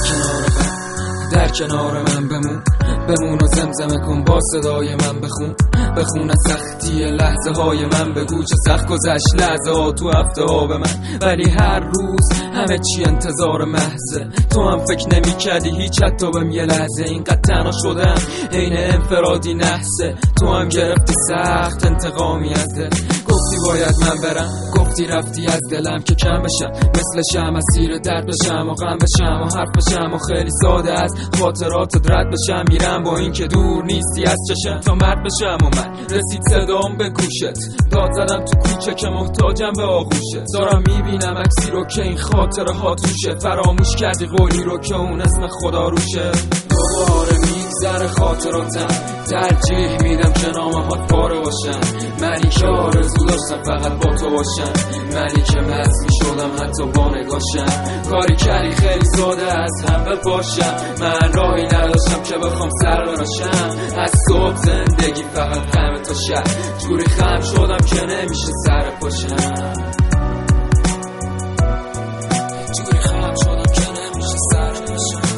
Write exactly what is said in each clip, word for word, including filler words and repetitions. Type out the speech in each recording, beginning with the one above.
کنار من، در کنار من بمون بمون و زمزمه کن با صدای من، بخون بخون از سختی لحظه های من، بگو چه سخت گذشت لحظه ها تو هفته ها به من، ولی هر روز همه چی انتظار محضه. تو هم فکر نمی کردی هیچ حتی بهم یه لحظه، اینقدر تنها شدم عین انفرادی نحسه. تو هم گرفتی سخت انتقامی از دل، گفتی باید من برم، گفتی رفتی از دلم که کم بشم، مثل شم اسیر درد بشم و غم بشم و حرف بشم و خیلی ساده از خاطرات رد بشم. میرم با این که دور نیستی از چشم تا مرد بشم و من رسید صدام به گوشت، داد زدم تو کوچه که محتاجم به آغوشت. دارم میبینم عکسی رو که این خاطره ها توشه، فراموش کردی قولی رو که اون اسم خدا روشه. دوباره میگذره خاطراتم، ترجیح میدم که نامه هات پاره باشن. منی که آرزو داشتم فقط با تو باشم، منی که مست میشدم حتی با نگاشم. کاری کردی خیلی ساده از هم بپاشم، من راهی نداشتم که بخوام سر براشم. از صبح زندگی فقط غم تا شب، جوری خم شدم که نمیشه سر پاشم. جوری خم شدم که نمیشه سر پاشم.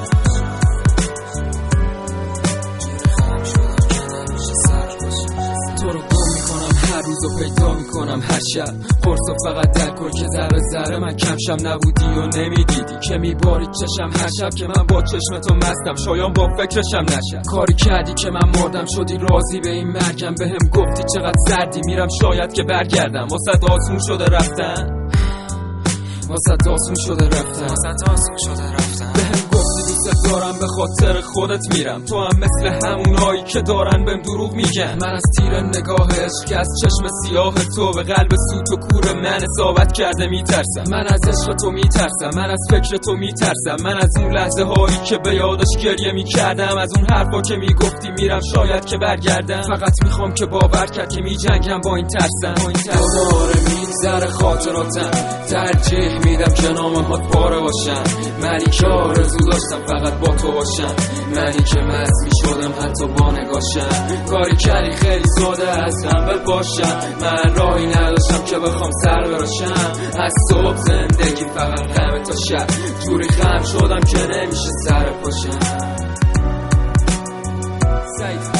تو رو گم میکنم هر روز و پیدا میکنم هر شب، پرسو فقط در کن که ذره ذره من کمشم نبودی و نمیدیدی که میبارید چشم هر شب که من با چشم تو مستم، شایان با فکرشم نشم. کاری کردی که من مردم شدی راضی به این مرگم، بهم گفتی چقدر سردی میرم شاید که برگردم. واسه آسون شده رفتن، واسه آسون شده رفتن، واسه آسون شده رفتن. بهم گفتی دوست دارم به خاطر خودت میرم، تو هم مثل همونایی که دارن بهم دروغ میگن. من از تیر نگاه عشق که از چشم سیاه تو به قلب سوت و کور من اصابت کرده میترسم. من از عشق تو میترسم، من از فکر تو میترسم، من از اون لحظه هایی که به یادش گریه میکردم، از اون حرفا که میگفتی میرم شاید که برگردم. فقط میخوام که باور کرد که میجنگم با این ترسم، با این ترسم. دوباره میگذره خاطراتم، ترجیح میدم که نامه هات پاره باشن. منی که آرزو داشتم فقط با تو باشم، منی که مست میشدم حتی با نگاشم. کاری کردی خیلی ساده از هم بپاشم، من راهی نداشتم که بخوام سر براشم. از صبح زندگی فقط غم تا شب، جوری خم شدم که نمیشه سر پاشم.